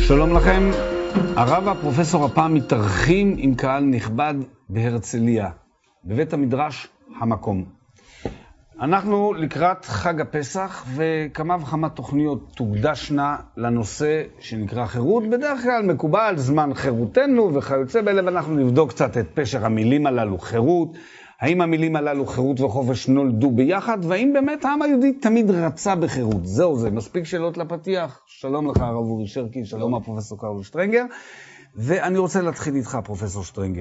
שלום לכם, הרב והפרופסור הפעם מתארחים עם קהל נכבד בהרצליה, בבית המדרש המקום. אנחנו לקראת חג הפסח וכמה וכמה תוכניות תוקדשנה לנושא שנקרא חירות. בדרך כלל מקובל זמן חירותנו וכיוצא באלה, ואנחנו נבדוק קצת את פשר המילים הללו, חירות. האם המילים הללו חירות וחופש נולדו ביחד, והאם באמת העם היהודי תמיד רצה בחירות? זהו זה, מספיק שאלות לפתיח. שלום לך הרב אורי שרקי, שלום הפרופסור קרל שטרנגר, ואני רוצה להתחיל איתך פרופסור שטרנגר.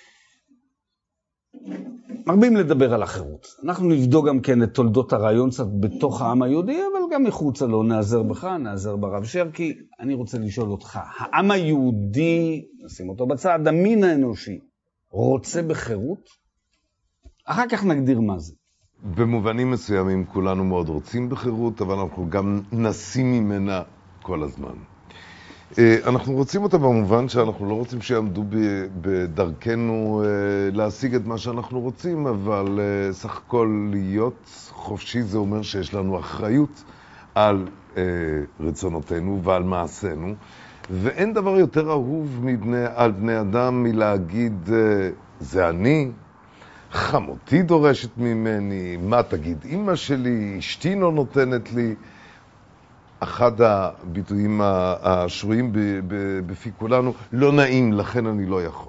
מרבים לדבר על החירות. אנחנו נבדוק גם כן את תולדות הרעיון קצת בתוך העם היהודי, אבל גם מחוצה לו, נעזר בך, נעזר ברב שרקי. אני רוצה לשאול אותך, העם היהודי, נשים אותו בצד, המין האנושי, רוצה בחירות? אחר כך נגדיר מה זה. במובנים מסוימים כולנו מאוד רוצים בחירות, אבל אנחנו גם נסים ממנה כל הזמן. אנחנו רוצים אותה במובן שאנחנו לא רוצים שיעמדו בדרכנו להשיג את מה שאנחנו רוצים, אבל סך הכל להיות חופשי זה אומר שיש לנו אחריות על רצונותינו ועל מעשינו, ואין דבר יותר אהוב על בני אדם מלהגיד זה אני, חמותי דורשת ממני, מה תגיד אמא שלי, אשתי לא נותנת לי. אחד הביטויים השרויים בפי כולנו, לא נעים, לכן אני לא יכול.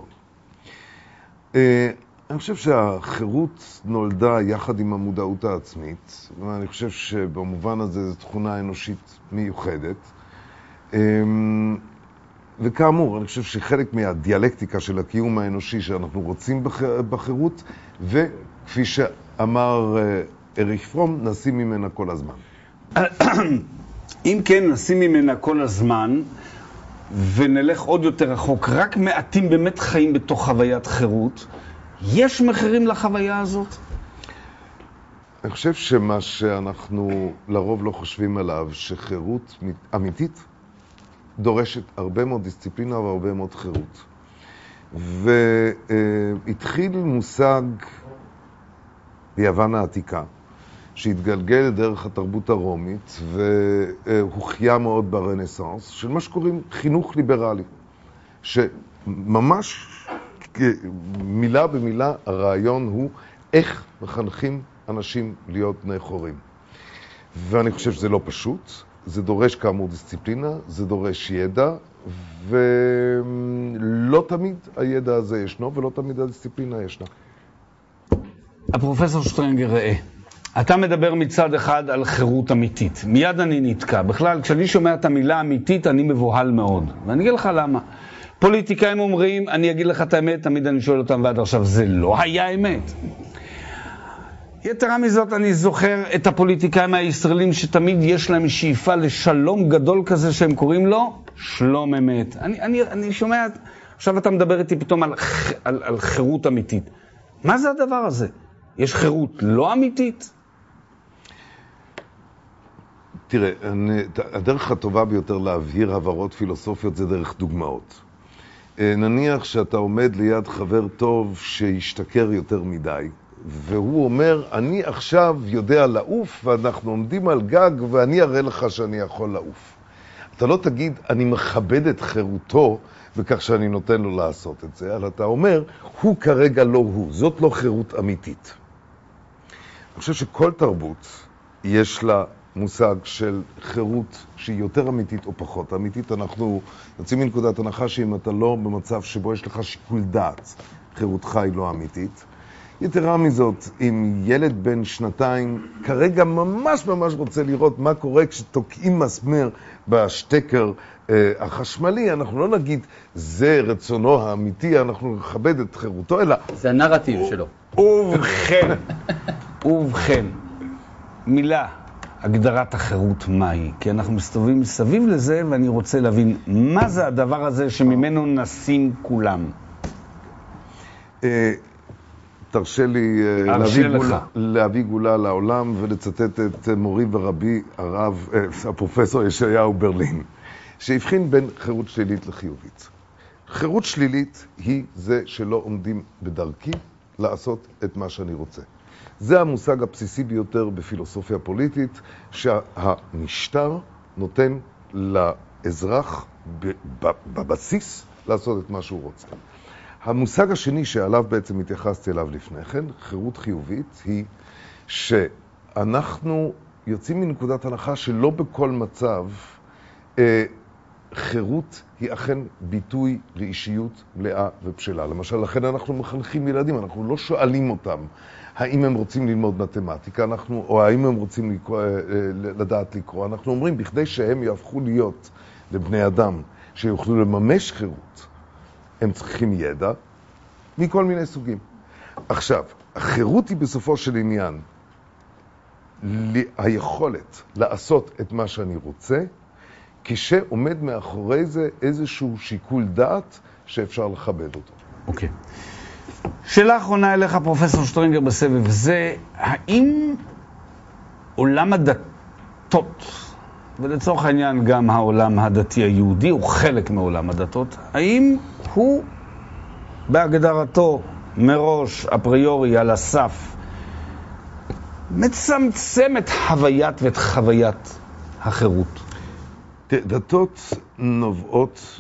אני חושב שהחירות נולדה יחד עם המודעות העצמית, ואני חושב שבמובן הזה זו תכונה אנושית מיוחדת. וכאמור, אני חושב שחלק מהדיאלקטיקה של הקיום האנושי שאנחנו רוצים בחירות, וכפי שאמר אריך פרום, נשים ממנה כל הזמן. אם כן, נשים ממנה כל הזמן, ונלך עוד יותר רחוק, רק מעטים באמת חיים בתוך חוויית חירות, יש מחירים לחוויה הזאת? אני חושב שמה שאנחנו לרוב לא חושבים עליו, שחירות אמיתית, דורשת הרבה מאוד דיסציפלינה והרבה מאוד חירות. והתחיל מושג ביוון העתיקה, שהתגלגל דרך התרבות הרומית, והוחיה מאוד ברנסנס, של מה שקוראים חינוך ליברלי, שממש מילה במילה הרעיון הוא איך מחנכים אנשים להיות בני חורין. ואני חושב שזה לא פשוט, זה דורש כאמור דיסציפלינה, זה דורש ידע, ולא תמיד הידע הזה ישנו, ולא תמיד הדיסציפלינה ישנה. הפרופסור שטרנגר, ראה, אתה מדבר מצד אחד על חירות אמיתית. מיד אני נתקע. בכלל, כשאני שומע את המילה אמיתית, אני מבוהל מאוד. ואני אגיד לך למה. פוליטיקאים אומרים, אני אגיד לך את האמת, תמיד אני שואל אותם ועד עכשיו, זה לא היה אמת. יתרה מזאת, אני זוכר את הפוליטיקאים הישראלים שתמיד יש להם שאיפה לשלום גדול כזה שהם קוראים לו שלום אמת. אני שומע, עכשיו אתה מדבר איתי פתאום על חירות אמיתית. מה זה הדבר הזה? יש חירות לא אמיתית? תראה, הדרך הטובה ביותר להבהיר הבהרות פילוסופיות זה דרך דוגמאות. נניח שאתה עומד ליד חבר טוב שישתכר יותר מדי, והוא אומר, אני עכשיו יודע לעוף, ואנחנו עומדים על גג, ואני אראה לך שאני יכול לעוף. אתה לא תגיד, אני מכבד את חירותו, וכך שאני נותן לו לעשות את זה, אלא אתה אומר, הוא כרגע לא הוא, זאת לא חירות אמיתית. אני חושב שכל תרבות יש לה מושג של חירות שהיא יותר אמיתית או פחות אמיתית. אנחנו יוצאים מנקודת הנחה שאם אתה לא במצב שבו יש לך שיקול דעת, חירותך היא לא אמיתית. יתרה מזאת, אם ילד בן שנתיים כרגע ממש רוצה לראות מה קורה כשתוקעים מסמר בשטקר החשמלי, אנחנו לא נגיד זה רצונו האמיתי, אנחנו נכבד את חירותו, אלא זה הנרטיב שלו. ובכן, מילה, הגדרת החירות מהי? כי אנחנו מסתובבים מסביב לזה, ואני רוצה להבין מה זה הדבר הזה שממנו נסים כולם. תרשה לי להביא גאולה לעולם ולצטט את מורי ורבי הרב, הפרופסור ישעיהו ברלין, שהבחין בין חירות שלילית לחיובית. חירות שלילית היא זה שלא עומדים בדרכי לעשות את מה שאני רוצה. זה המושג הבסיסי ביותר בפילוסופיה פוליטית, שהמשטר נותן לאזרח בבסיס לעשות את מה שהוא רוצה. המושג השני שעליו בעצם התייחסתי אליו לפני כן, חירות חיובית, היא שאנחנו יוצאים מנקודת הנחה שלא בכל מצב חירות היא אכן ביטוי לאישיות מלאה ובשלה. למשל, לכן אנחנו מחנכים ילדים, אנחנו לא שואלים אותם האם הם רוצים ללמוד מתמטיקה, או האם הם רוצים לדעת לקרוא. אנחנו אומרים, בכדי שהם יהפכו להיות לבני אדם שיוכלו לממש חירות, הם צריכים ידע מכל מיני סוגים. עכשיו, החירות היא בסופו של עניין היכולת לעשות את מה שאני רוצה, כשעומד מאחורי זה איזשהו שיקול דעת שאפשר לכבד אותו. אוקיי. שאלה אחרונה אליך, פרופסור שטרנגר, בסבב זה, האם עולם הדתות, ולצורך העניין גם העולם הדתי היהודי, הוא חלק מעולם הדתות, האם הוא בהגדרתו מראש, אפריורי, על הסף, מצמצם את חוויית ואת חוויית החירות? דתות נובעות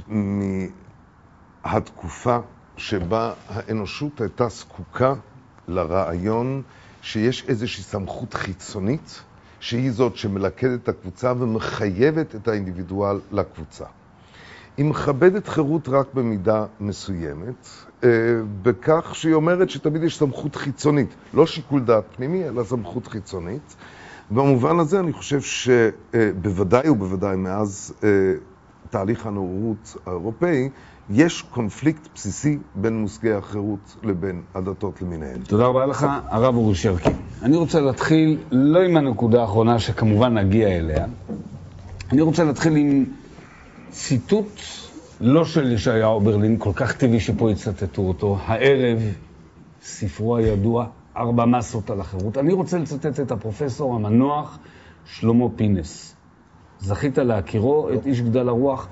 מהתקופה שבה האנושות הייתה זקוקה לרעיון שיש איזושהי סמכות חיצונית, שהיא זאת שמלכדת את הקבוצה ומחייבת את האינדיבידואל לקבוצה. היא מכבדת חירות רק במידה מסוימת, בכך שהיא אומרת שתמיד יש סמכות חיצונית, לא שיקול דעת פנימי, אלא סמכות חיצונית. במובן הזה אני חושב שבוודאי ובוודאי מאז תהליך הנאורות האירופאי, יש קונפליקט בסיסי בין מושגי החירות לבין הדתות למיניהן. תודה רבה לך, הרב אורי שרקי. אני רוצה להתחיל לא עם הנקודה האחרונה שכמובן נגיע אליה. אני רוצה להתחיל עם ציטוט לא של ישעיהו ברלין, כל כך טבעי שפה יצטטו אותו, הערב, ספרו הידוע, 4 מסות על החירות. אני רוצה לצטט את הפרופסור המנוח שלמה פינס. זכית להכירו את איש גדל הרוח,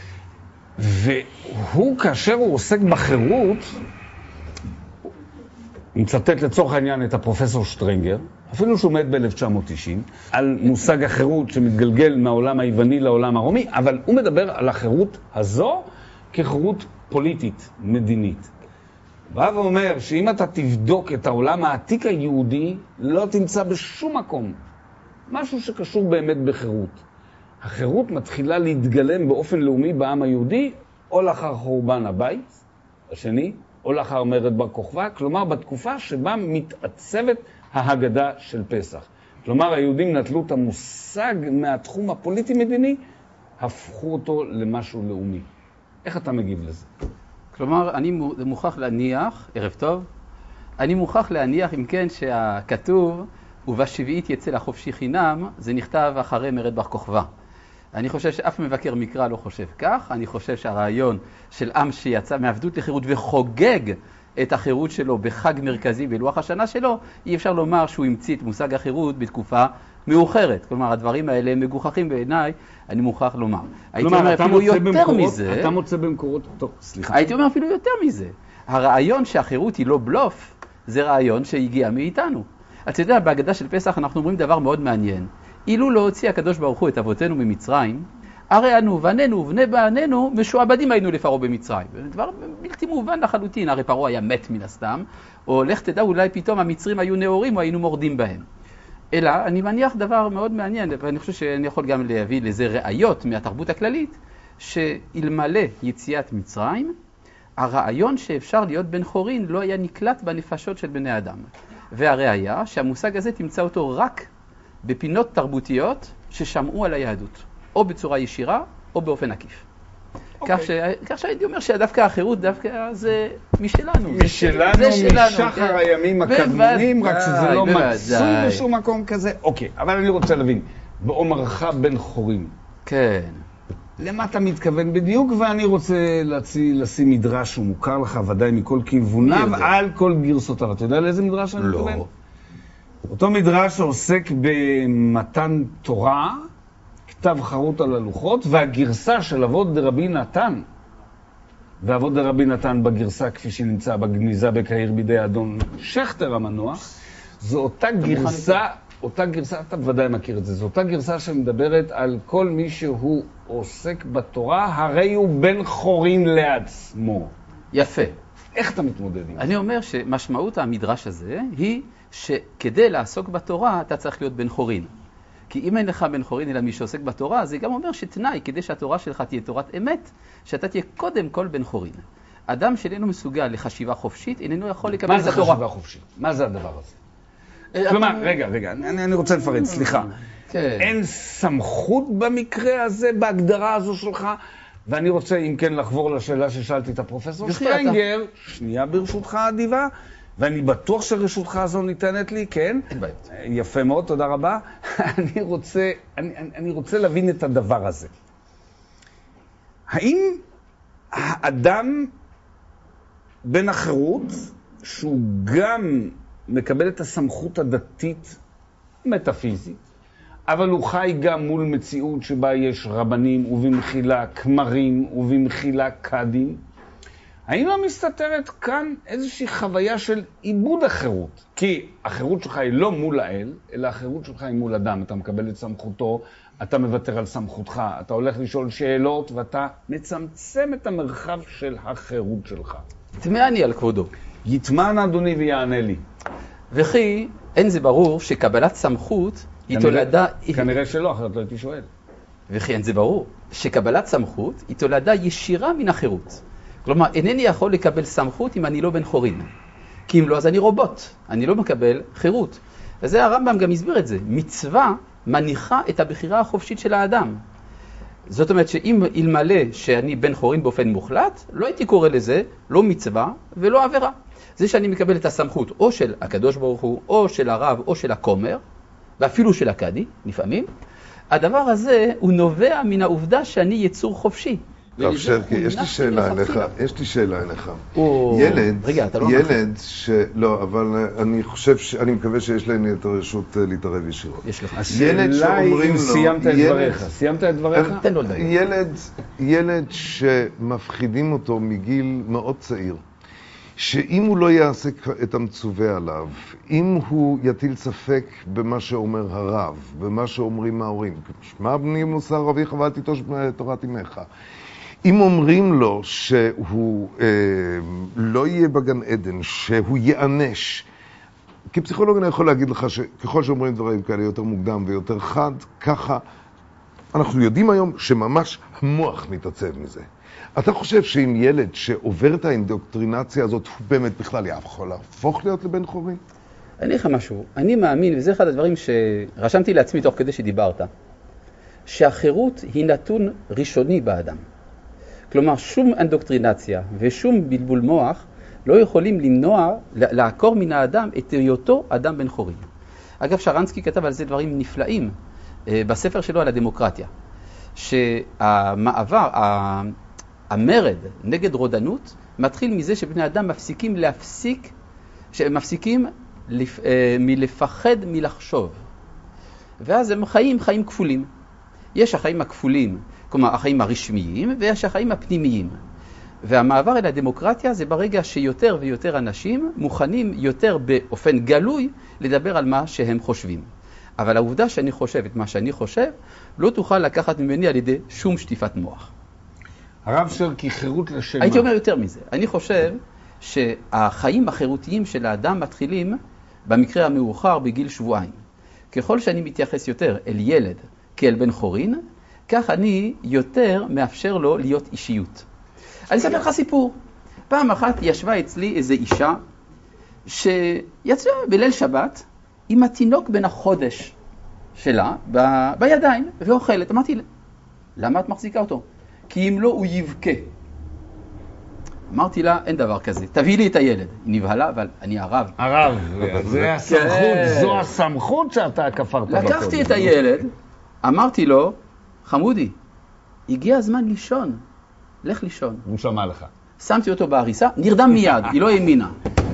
והוא כאשר הוא עוסק בחירות, הוא מצטט לצורך העניין את הפרופסור שטרנגר, אפילו שהוא מת ב-1990, על מושג החירות שמתגלגל מהעולם היווני לעולם הרומי, אבל הוא מדבר על החירות הזו כחירות פוליטית, מדינית. בא ואומר שאם אתה תבדוק את העולם העתיק היהודי, לא תמצא בשום מקום משהו שקשור באמת בחירות. החירות מתחילה להתגלם באופן לאומי בעם היהודי, או לאחר חורבן הבית השני, או לאחר מרד בר כוכבא, כלומר בתקופה שבה מתעצבת ההגדה של פסח. כלומר, היהודים נטלו את המושג מהתחום הפוליטי-מדיני, הפכו אותו למשהו לאומי. איך אתה מגיב לזה? כלומר, אני מוכרח להניח, ערב טוב, אני מוכרח להניח אם כן שהכתוב, ובשביעית יצא לחופשי חינם, זה נכתב אחרי מרד בר כוכבא. אני חושב שאף מבקר מקרא לא חושב כך, אני חושב שהרעיון של עם שיצא מעבדות לחירות וחוגג את החירות שלו בחג מרכזי בלוח השנה שלו, אי אפשר לומר שהוא המציא את מושג החירות בתקופה מאוחרת. כלומר, הדברים האלה הם מגוחכים בעיניי, אני מוכרח לומר. הייתי אומר אפילו יותר מזה. אתה מוצא במקורות, טוב, סליחה. הייתי אומר אפילו יותר מזה. הרעיון שהחירות היא לא בלוף, זה רעיון שהגיע מאיתנו. אתה יודע, בהגדה של פסח אנחנו אומרים דבר מאוד מעניין. אילו לא הוציא הקדוש ברוך הוא את אבותינו ממצרים, הרי אנו ובנינו ובני בנינו משועבדים היינו לפרעה במצרים. דבר בלתי מובן לחלוטין, הרי פרעה היה מת מן הסתם, או לך תדע אולי פתאום המצרים היו נאורים או היינו מורדים בהם. אלא אני מניח דבר מאוד מעניין, ואני חושב שאני יכול גם להביא לזה ראיות מהתרבות הכללית, שאלמלא יציאת מצרים, הרעיון שאפשר להיות בן חורין לא היה נקלט בנפשות של בני אדם. והראיה שהמושג הזה תמצא אותו רק בפינות תרבותיות ששמעו על היהדות, או בצורה ישירה או באופן עקיף. כך שהייתי אומר שדווקא החירות דווקא זה משלנו. משלנו, משחר הימים הקדמונים, רק שזה לא מצוי בשום מקום כזה. אוקיי, אבל אני רוצה להבין, באומרך בן חורין. כן. למה אתה מתכוון בדיוק? ואני רוצה לשים מדרש שהוא מוכר לך ודאי מכל כיווניו, על כל גרסותיו. אתה יודע לאיזה מדרש אני מתכוון? לא. אותו מדרש שעוסק במתן תורה, כתב חרות על הלוחות, והגרסה של אבות דרבי נתן, ואבות דרבי נתן בגרסה כפי שנמצא בגניזה בקהיר בידי אדון שכטר המנוח, זו אותה גרסה אותה גרסה, אתה בוודאי מכיר את זה, זו אותה גרסה שמדברת על כל מי שהוא עוסק בתורה, הרי הוא בן חורין לעצמו. יפה. איך אתה מתמודד עם זה? אני אומר שמשמעות המדרש הזה היא שכדי לעסוק בתורה אתה צריך להיות בן חורין. כי אם אין לך בן חורין אלא מי שעוסק בתורה, זה גם אומר שתנאי כדי שהתורה שלך תהיה תורת אמת, שאתה תהיה קודם כל בן חורין. אדם שאיננו מסוגל לחשיבה חופשית, איננו יכול לקבל את התורה. מה זה חשיבה חופשית? מה זה הדבר הזה? כלומר, רגע, אני רוצה לפרט, סליחה. אין סמכות במקרה הזה, בהגדרה הזו שלך, ואני רוצה, אם כן, לחבור לשאלה ששאלתי את הפרופסור שטיינגר, שנייה ברשותך אדיבה, ואני בטוח שרשותך הזו ניתנת לי, כן? אין בעיות. יפה מאוד, תודה רבה. אני רוצה להבין את הדבר הזה. האם האדם בן החירות, שהוא גם מקבל את הסמכות הדתית, מטאפיזית, אבל הוא חי גם מול מציאות שבה יש רבנים ובמחילה כמרים ובמחילה קאדים, האם לא מסתתרת כאן איזושהי חוויה של עיבוד החירות? כי החירות שלך היא לא מול האל, אלא החירות שלך היא מול אדם. אתה מקבל את סמכותו, אתה מוותר על סמכותך, אתה הולך לשאול שאלות ואתה מצמצם את המרחב של החירות שלך. תמעני על כבודו. יתמן אדוני ויענה לי. וכי אין זה ברור שקבלת סמכות היא תולדה... כנראה שלא, אחרת לא הייתי שואל. וכי אין זה ברור שקבלת סמכות היא תולדה ישירה מן החירות. כלומר, אינני יכול לקבל סמכות אם אני לא בן חורין. כי אם לא, אז אני רובוט. אני לא מקבל חירות. וזה הרמב"ם גם הסביר את זה. מצווה מניחה את הבחירה החופשית של האדם. זאת אומרת שאם אלמלא שאני בן חורין באופן מוחלט, לא הייתי קורא לזה לא מצווה ולא עבירה. זה שאני מקבל את הסמכות או של הקדוש ברוך הוא, או של הרב, או של הכומר, ואפילו של הקדי, לפעמים, הדבר הזה הוא נובע מן העובדה שאני יצור חופשי. טוב, שרקי, יש לי שאלה אליך. ילד לא, אבל אני מקווה שיש להם את הרשות להתערב ישירות. יש לך. השאלה היא אם סיימת את דבריך. סיימת את דבריך? תן לו לדבר. ילד שמפחידים אותו מגיל מאוד צעיר, שאם הוא לא יעשה את המצווה עליו, אם הוא יטיל ספק במה שאומר הרב, במה שאומרים ההורים, שמע בני מוסר אביך ואל תיטוש תורת אמך, אם אומרים לו שהוא לא יהיה בגן עדן, שהוא יענש, כפסיכולוג אני יכול להגיד לך שככל שאומרים דברים כאלה יותר מוקדם ויותר חד, ככה אנחנו יודעים היום שממש המוח מתעצב מזה. אתה חושב שאם ילד שעובר את האינדוקטרינציה הזאת, הוא באמת בכלל יכול להפוך להיות לבן חורין? אני לך משהו, אני מאמין, וזה אחד הדברים שרשמתי לעצמי תוך כדי שדיברת, שהחירות היא נתון ראשוני באדם. כלומר, שום אינדוקטרינציה ושום בלבול מוח לא יכולים למנוע, לעקור מן האדם את היותו אדם בן חורין. אגב, שרנסקי כתב על זה דברים נפלאים בספר שלו על הדמוקרטיה, שהמעבר, המרד נגד רודנות מתחיל מזה שבני אדם מפסיקים מלפחד מלחשוב. ואז הם חיים כפולים. יש החיים הכפולים, כלומר החיים הרשמיים, ויש החיים הפנימיים. והמעבר אל הדמוקרטיה זה ברגע שיותר ויותר אנשים מוכנים יותר באופן גלוי לדבר על מה שהם חושבים. אבל העובדה שאני חושב את מה שאני חושב, לא תוכל לקחת ממני על ידי שום שטיפת מוח. הרב שרקי, חירות לשם. הייתי אומר יותר מזה. אני חושב שהחיים החירותיים של האדם מתחילים במקרה המאוחר בגיל שבועיים. ככל שאני מתייחס יותר אל ילד כאל בן חורין, כך אני יותר מאפשר לו להיות אישיות. אני אספר לך סיפור. פעם אחת ישבה אצלי איזו אישה שיצאה בליל שבת עם התינוק בן החודש שלה בידיים ואוכלת. אמרתי לה, למה את מחזיקה אותו? כי אם לא הוא יבכה. אמרתי לה, אין דבר כזה, תביא לי את הילד. היא נבהלה, אבל אני הרב. הרב, זה הסמכות, זו הסמכות שאתה כפרת בקודם. לקחתי את הילד, אמרתי לו, חמודי, הגיע הזמן לישון, לך לישון. הוא שמע לך. שמתי אותו בעריסה, נרדם מיד, היא לא האמינה.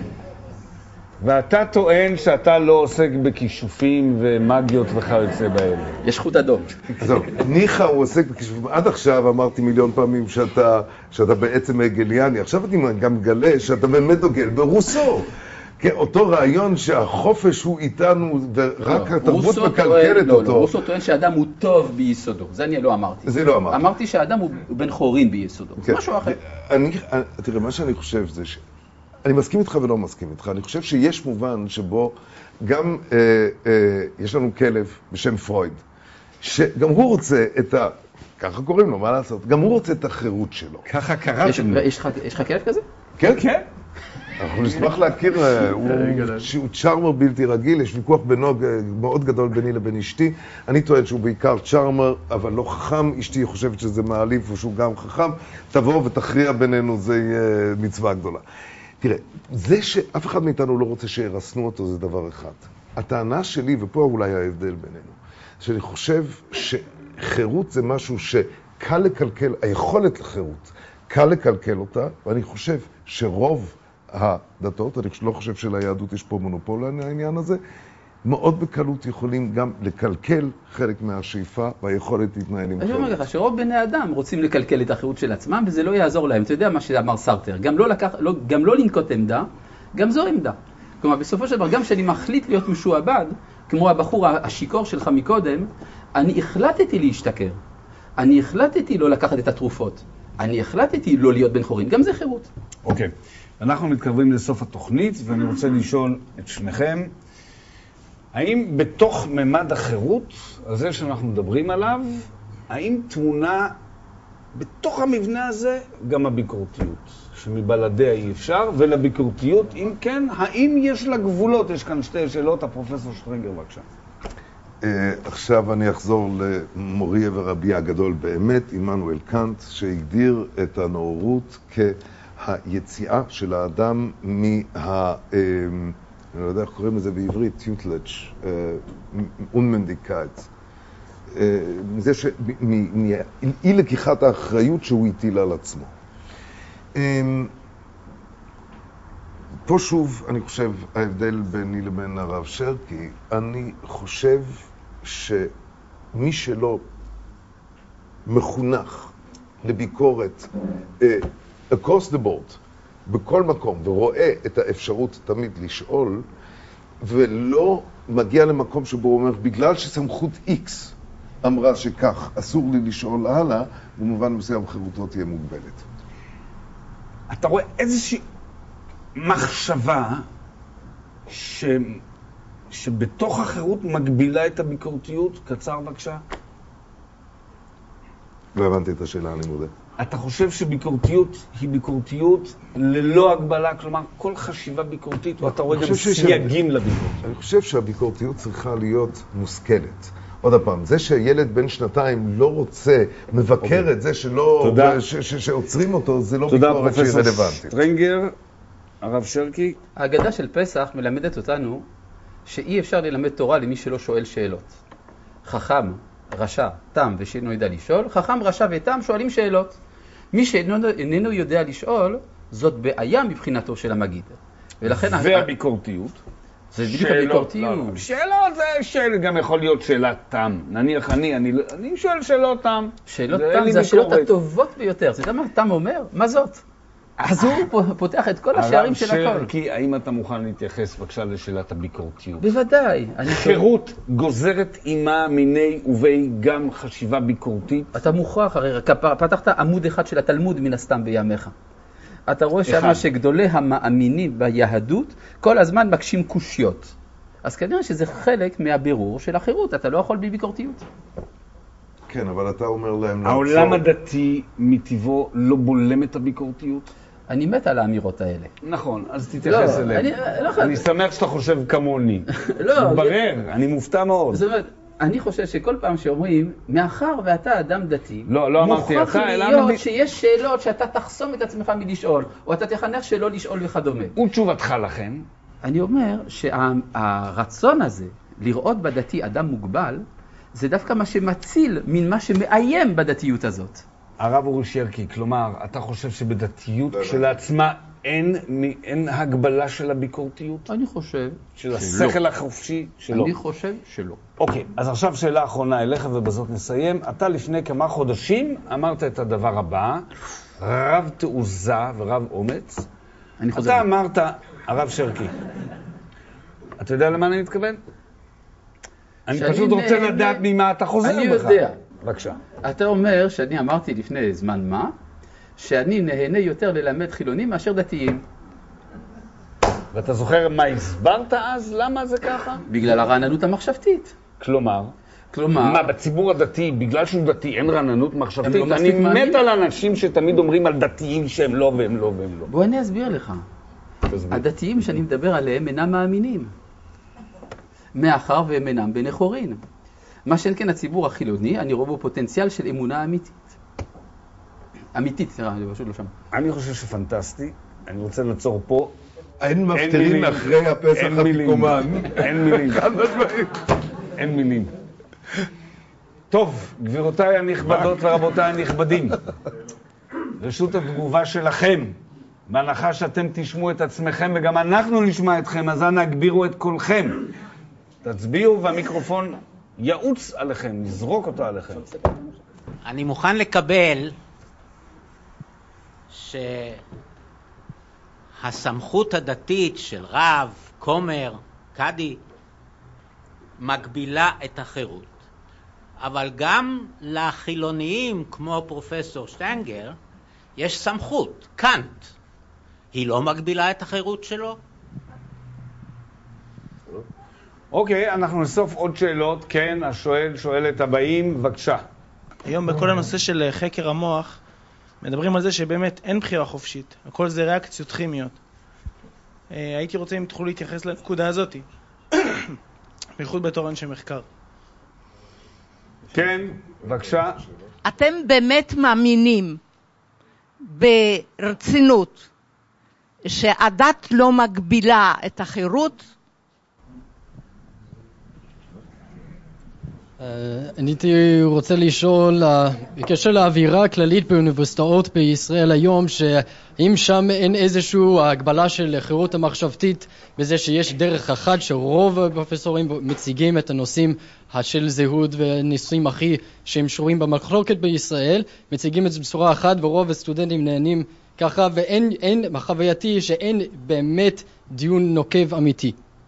ואתה טוען שאתה לא עוסק בכישופים ומגיות וכיוצא באלה. יש חוט אדום. זהו, ניחא הוא עוסק בכישופים. עד עכשיו אמרתי מיליון פעמים שאתה בעצם הגליאני. עכשיו אני גם מגלה שאתה באמת דוגל ברוסו. כן, אותו רעיון שהחופש הוא איתנו ורק התרבות מקלקלת אותו. לא, רוסו טוען שאדם הוא טוב ביסודו, זה אני לא אמרתי. זה לא אמרתי. אמרתי שהאדם הוא בן חורין ביסודו, זה משהו אחר. תראה, מה שאני חושב זה אני מסכים איתך ולא מסכים איתך. אני חושב שיש מובן שבו גם יש לנו כלב בשם פרויד, שגם הוא רוצה ככה קוראים לו, מה לעשות? גם הוא רוצה את החירות שלו. ככה קראתם לו. יש לך כלב כזה? כן, כן. אנחנו נשמח להכיר, הוא צ'ארמר בלתי רגיל, יש ויכוח מאוד גדול ביני לבין אשתי. אני טוען שהוא בעיקר צ'ארמר, אבל לא חכם. אשתי חושבת שזה מעליב ושהוא גם חכם. תבוא ותכריע בינינו, זה יהיה מצווה גדולה. תראה, זה שאף אחד מאיתנו לא רוצה שירסנו אותו זה דבר אחד. הטענה שלי, ופה אולי ההבדל בינינו, שאני חושב שחירות זה משהו שקל לקלקל, היכולת לחירות, קל לקלקל אותה, ואני חושב שרוב הדתות, אני לא חושב שליהדות יש פה מונופול על העניין הזה, מאוד בקלות יכולים גם לקלקל חלק מהשאיפה והיכולת להתנהל עם חירות. אני אומר לך שרוב בני אדם רוצים לקלקל את החירות של עצמם, וזה לא יעזור להם. אתה יודע מה שאמר סרטר, גם לא לנקוט עמדה, גם זו עמדה. כלומר, בסופו של דבר, גם כשאני מחליט להיות משועבד, כמו הבחור השיקור שלך מקודם, אני החלטתי להשתכר. אני החלטתי לא לקחת את התרופות. אני החלטתי לא להיות בן חורין. גם זה חירות. אוקיי. אנחנו מתקרבים לסוף התוכנית, ואני רוצה לשאול את שניכם, האם בתוך ממד החירות, הזה שאנחנו מדברים עליו, האם תמונה בתוך המבנה הזה גם הביקורתיות, שמבלעדיה אי אפשר, ולביקורתיות, אם כן, האם יש לה גבולות? יש כאן שתי שאלות, הפרופסור שטרנגר, בבקשה. עכשיו אני אחזור למורי ורבי הגדול באמת, עמנואל קאנט, שהגדיר את הנאורות כהיציאה של האדם אני לא יודע איך קוראים לזה בעברית, tutelage, unmündigkeit. מאי לקיחת האחריות שהוא הטיל על עצמו. פה שוב, אני חושב, ההבדל ביני לבין הרב שרקי, אני חושב שמי שלא מחונך לביקורת across the board, בכל מקום, ורואה את האפשרות תמיד לשאול, ולא מגיע למקום שבו הוא אומר, בגלל שסמכות X אמרה שכך, אסור לי לשאול הלאה, במובן מסוים חירותו תהיה מוגבלת. אתה רואה איזושהי מחשבה שבתוך החירות מגבילה את הביקורתיות? קצר בבקשה. לא הבנתי את השאלה, אני מודה. אתה חושב שביקורתיות היא ביקורתיות ללא הגבלה? כלומר, כל חשיבה ביקורתית, או אתה רואה גם סייגים לביקורת? אני חושב שהביקורתיות צריכה להיות מושכלת. עוד פעם, זה שילד בן 2 לא רוצה, מבקר את זה שלא, שעוצרים אותו, זה לא ביקורת שהיא רלוונטית. תודה, פרופסור שטרנגר. הרב שרקי? ההגדה של פסח מלמדת אותנו שאי אפשר ללמד תורה למי שלא שואל שאלות. חכם, רשע, תם ושאינו יודע לשאול, חכם, רשע ותם שואלים שאלות. מי שאיננו יודע לשאול, זאת בעיה מבחינתו של המגיד. והביקורתיות? זה בדיוק הביקורתיות. שאלות זה גם יכול להיות שאלת תם. נניח אני שואל שאלות תם. שאלות תם זה השאלות הטובות ביותר. אתה יודע מה תם אומר? מה זאת? אז הוא פותח את כל השערים של הכל. הרב שרקי, האם אתה מוכן להתייחס בבקשה לשאלת הביקורתיות? בוודאי. חירות גוזרת עימה מיני ובי גם חשיבה ביקורתית? אתה מוכרח, הרי פתחת עמוד אחד של התלמוד מן הסתם בימיך. אתה רואה שמה שגדולי המאמינים ביהדות כל הזמן מקשים קושיות. אז כנראה שזה חלק מהבירור של החירות, אתה לא יכול בלי ביקורתיות. כן, אבל אתה אומר להם... העולם הדתי מטבעו לא בולם את הביקורתיות? אני מת על האמירות האלה. נכון, אז תתייחס אליהם. אני שמח שאתה חושב כמוני. לא. ברר, אני מופתע מאוד. זאת אומרת, אני חושב שכל פעם שאומרים, מאחר ואתה אדם דתי, לא אמרתי אתה, מוכרח להיות שיש שאלות שאתה תחסום את עצמך מלשאול, או אתה תחנך שלא לשאול וכדומה. ותשובתך לכם? אני אומר שהרצון הזה לראות בדתי אדם מוגבל, זה דווקא מה שמציל מן מה שמאיים בדתיות הזאת. הרב אורי שרקי, כלומר, אתה חושב שבדתיות כשלעצמה אין הגבלה של הביקורתיות? אני חושב של השכל החופשי שלו. אני חושב שלא. אוקיי, אז עכשיו שאלה אחרונה אליך ובזאת נסיים. אתה לפני כמה חודשים אמרת את הדבר הבא, רב תעוזה ורב אומץ, אתה אמרת, הרב שרקי, אתה יודע למה אני מתכוון? אני פשוט רוצה לדעת ממה אתה חוזר בך. אני יודע. בבקשה. אתה אומר שאני אמרתי לפני זמן מה, שאני נהנה יותר ללמד חילונים מאשר דתיים. ואתה זוכר מה הסברת אז? למה זה ככה? בגלל הרעננות המחשבתית. כלומר, מה, בציבור הדתי, בגלל שהוא דתי, אין רעננות מחשבתית? לא אני מת על אנשים שתמיד אומרים על דתיים שהם לא והם לא והם לא. בוא אני אסביר לך. הדתיים שאני מדבר עליהם אינם מאמינים. מאחר והם אינם בני חורין. מה שאין כן הציבור החילוני, אני רואה בו פוטנציאל של אמונה אמיתית. אמיתית, אני פשוט לא שם. אני חושב שפנטסטי. אני רוצה לעצור פה. אין מפטרים אחרי הפסח אפיקומן. אין מילים. אין מילים. טוב, גבירותיי הנכבדות ורבותיי הנכבדים, רשות התגובה שלכם, בהנחה שאתם תשמעו את עצמכם וגם אנחנו נשמע אתכם, אז אנא הגבירו את קולכם. תצביעו והמיקרופון יעוץ עליכם, נזרוק אותו עליכם. אני מוכן לקבל שהסמכות הדתית של רב, כומר, קאדי, מגבילה את החירות. אבל גם לחילוניים, כמו פרופסור שטיינגר, יש סמכות, קאנט. היא לא מגבילה את החירות שלו? אוקיי, אנחנו נסוף עוד שאלות. כן, השואל, שואלת הבאים, בבקשה. היום בכל הנושא של חקר המוח, מדברים על זה שבאמת אין בחירה חופשית. הכל זה ריאקציות כימיות. הייתי רוצה אם תוכלו להתייחס לנקודה הזאת. בייחוד בתור אנשי מחקר. כן, בבקשה. אתם באמת מאמינים ברצינות שהדת לא מגבילה את החירות? אני הייתי רוצה לשאול בקשר לאווירה הכללית באוניברסיטאות בישראל היום, שאם שם אין איזושהי הגבלה של חירות המחשבתית בזה שיש דרך אחת שרוב הפרופסורים מציגים את הנושאים של זהות ונושאים הכי שהם שרויים במחלוקת בישראל, מציגים את זה בצורה אחת ורוב הסטודנטים נהנים ככה, ואין חווייתי שאין באמת דיון נוקב אמיתי.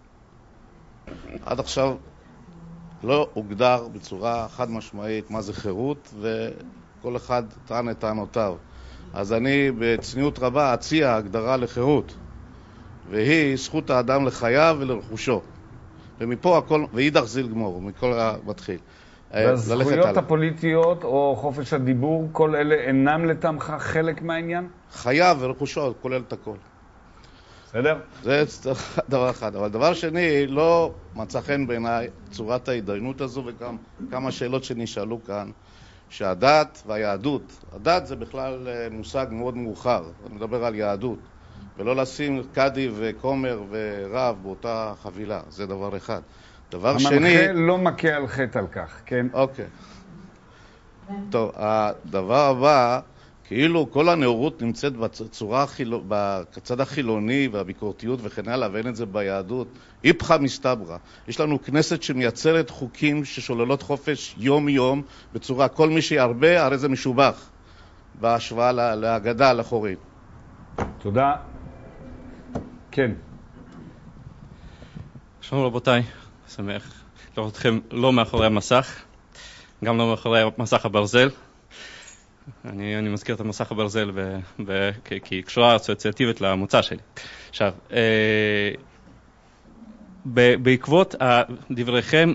עד עכשיו לא הוגדר בצורה חד משמעית מה זה חירות, וכל אחד טען את טענותיו. אז אני בצניעות רבה אציע הגדרה לחירות, והיא זכות האדם לחייו ולרכושו. ומפה הכל, ואידך זיל גמור, מכל המתחיל. והזכויות הפוליטיות או חופש הדיבור, כל אלה אינם לטעמך חלק מהעניין? חייו ורכושו, כולל את הכל. בסדר? זה דבר אחד. אבל דבר שני, לא מצא חן בעיניי צורת ההתדיינות הזו, וגם כמה שאלות שנשאלו כאן, שהדת והיהדות, הדת זה בכלל מושג מאוד מאוחר, אני מדבר על יהדות, ולא לשים קאדי וכומר ורב באותה חבילה, זה דבר אחד. דבר שני... המנחה לא מכה על חטא על כך, כן? אוקיי. טוב, הדבר הבא, כאילו כל הנאורות נמצאת בצד החילוני והביקורתיות וכן הלאה, ואין את זה ביהדות. איפכא מסתברא. יש לנו כנסת שמייצרת חוקים ששוללות חופש יום יום בצורה, כל מי שירבה הרי זה משובח בהשוואה להגדה, לחורים. תודה. כן. שלום רבותיי, שמח לראות אתכם לא מאחורי המסך, גם לא מאחורי מסך הברזל. אני מזכיר את המסך הברזל כי קשורה אסוציאטיבית למוצא שלי. עכשיו, בעקבות דבריכם,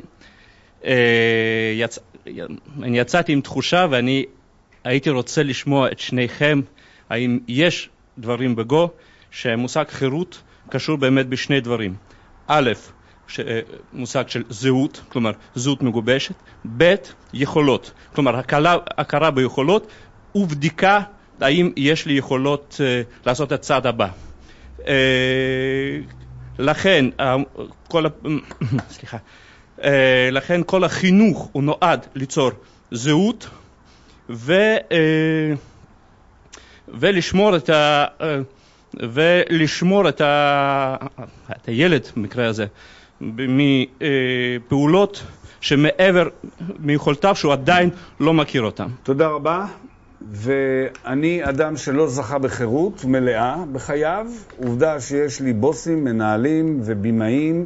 אני יצאתי עם תחושה ואני הייתי רוצה לשמוע את שניכם, האם יש דברים בגו שמושג חירות קשור באמת בשני דברים. א', מושג של זהות, כלומר זהות מגובשת, ב', יכולות, כלומר הכרה ביכולות ובדיקה האם יש לי יכולות לעשות את הצעד הבא. לכן לכן כל החינוך הוא נועד ליצור זהות ולשמור את הילד במקרה הזה מפעולות שמעבר מיכולתיו שהוא עדיין לא מכיר אותם. תודה רבה. ואני אדם שלא זכה בחירות מלאה בחייו. עובדה שיש לי בוסים, מנהלים ובימאים,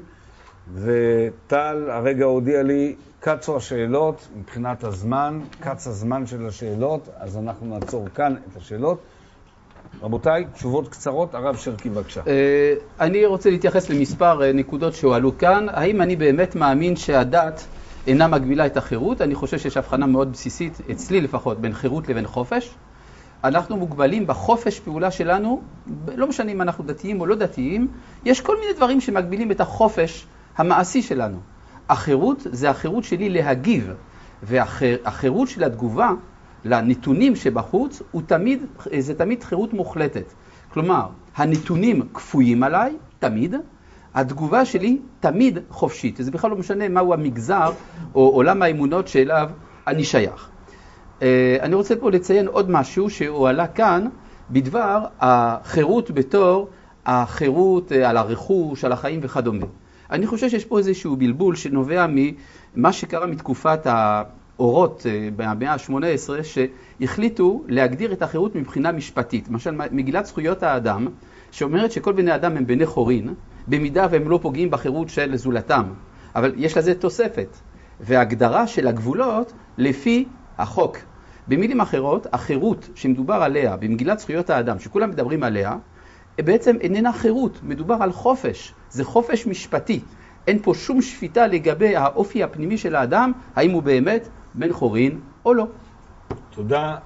וטל הרגע הודיע לי, קצו השאלות מבחינת הזמן, קץ הזמן של השאלות, אז אנחנו נעצור כאן את השאלות. רבותיי, תשובות קצרות, הרב שרקי בבקשה. אני רוצה להתייחס למספר נקודות שהועלו כאן. האם אני באמת מאמין שהדת אינה מגבילה את החירות? אני חושב שיש הבחנה מאוד בסיסית, אצלי לפחות, בין חירות לבין חופש. אנחנו מוגבלים בחופש פעולה שלנו, לא משנה אם אנחנו דתיים או לא דתיים, יש כל מיני דברים שמגבילים את החופש המעשי שלנו. החירות זה החירות שלי להגיב, והחירות של התגובה לנתונים שבחוץ זה תמיד חירות מוחלטת. כלומר, הנתונים כפויים עליי, תמיד, התגובה שלי תמיד חופשית. זה בכלל לא משנה מהו המגזר או עולם האמונות שאליו אני שייך. אני רוצה פה לציין עוד משהו שהועלה כאן בדבר החירות בתור החירות על הרכוש, על החיים וכדומה. אני חושב שיש פה איזשהו בלבול שנובע ממה שקרה מתקופת האורות במאה ה-18, שהחליטו להגדיר את החירות מבחינה משפטית. למשל, מגילת זכויות האדם, שאומרת שכל בני אדם הם בני חורין, במידה והם לא פוגעים בחירות של זולתם. אבל יש לזה תוספת, והגדרה של הגבולות לפי החוק. במילים אחרות, החירות שמדובר עליה במגילת זכויות האדם, שכולם מדברים עליה, בעצם איננה חירות, מדובר על חופש. זה חופש משפטי. אין פה שום שפיטה לגבי האופי הפנימי של האדם, האם הוא באמת בן חורין או לא. תודה.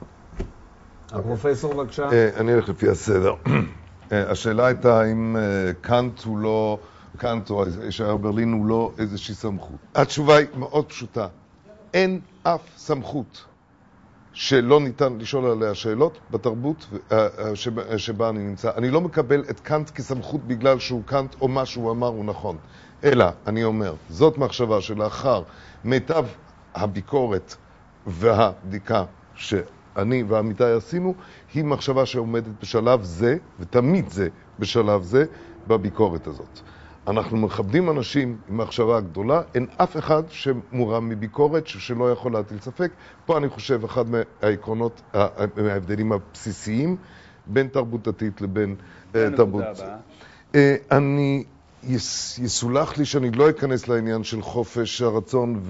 הפרופסור בבקשה. אני הולך לפי הסדר. השאלה הייתה האם קאנט הוא לא, קאנט או ישעיהו ברלין הוא לא איזושהי סמכות. התשובה היא מאוד פשוטה. אין אף סמכות שלא ניתן לשאול עליה שאלות בתרבות שבה אני נמצא. אני לא מקבל את קאנט כסמכות בגלל שהוא קאנט או מה שהוא אמר הוא נכון. אלא, אני אומר, זאת מחשבה שלאחר מיטב הביקורת והבדיקה שאני ועמיתי עשינו, היא מחשבה שעומדת בשלב זה, ותמיד זה בשלב זה, בביקורת הזאת. אנחנו מכבדים אנשים עם מחשבה גדולה, אין אף אחד שמורם מביקורת, שלא יכול להטיל ספק. פה אני חושב אחד מהעקרונות, מההבדלים הבסיסיים, בין תרבות דתית לבין תרבות. אני יסולח לי שאני לא אכנס לעניין של חופש הרצון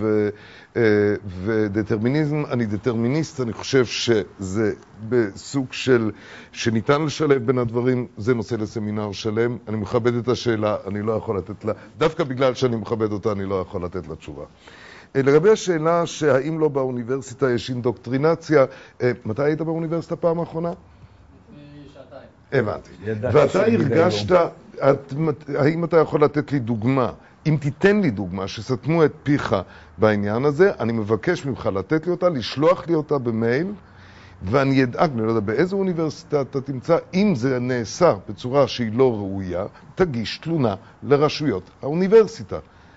ודטרמיניזם. אני דטרמיניסט, אני חושב שזה בסוג של שניתן לשלב בין הדברים, זה נושא לסמינר שלם. אני מכבד את השאלה, אני לא יכול לתת לה, דווקא בגלל שאני מכבד אותה אני לא יכול לתת לה תשובה. לגבי השאלה שהאם לא באוניברסיטה יש אינדוקטרינציה, מתי היית באוניברסיטה פעם האחרונה? שעתיים. הבנתי. ואתה הרגשת, האם אתה יכול לתת לי דוגמה, אם תיתן לי דוגמה שסתמו את פיך בעניין הזה, אני מבקש ממך לתת לי אותה, לשלוח לי אותה במייל, ואני אדאג, אני לא יודע באיזו אוניברסיטה אתה תמצא, אם זה נעשה בצורה שהיא לא ראויה, תגיש תלונה לרשויות האוניברסיטה.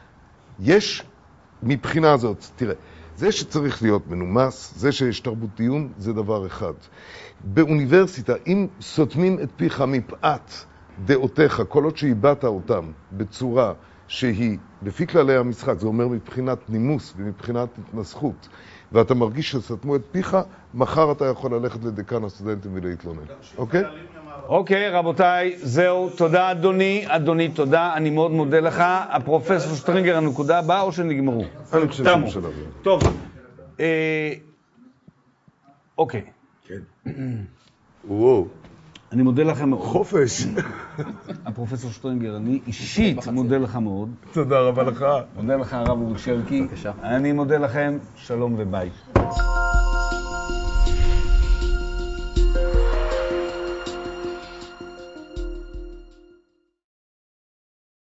יש מבחינה הזאת, תראה, זה שצריך להיות מנומס, זה שיש תרבות דיון, זה דבר אחד. באוניברסיטה, אם סותמים את פיך מפאת דעותיך, כל עוד שהיבאת אותם בצורה שהיא לפי כללי המשחק, זה אומר מבחינת נימוס ומבחינת התנסחות, ואתה מרגיש שסתמו את פיך, מחר אתה יכול ללכת לדקן הסטודנטים ולהתלונן. אוקיי? אוקיי, רבותיי, זהו. תודה, אדוני. אדוני, תודה. אני מאוד מודה לך. הפרופסור שטרינגר, הנקודה הבאה או שנגמרו? אני חושב תמו. שלב. טוב. אוקיי. כן. וואו. אני מודה לכם מאוד. חופש. הפרופסור שטרינגר, אני אישית מודה לך מאוד. תודה רבה לך. מודה לך, הרב אורי שרקי. אני מודה לכם. שלום וביי.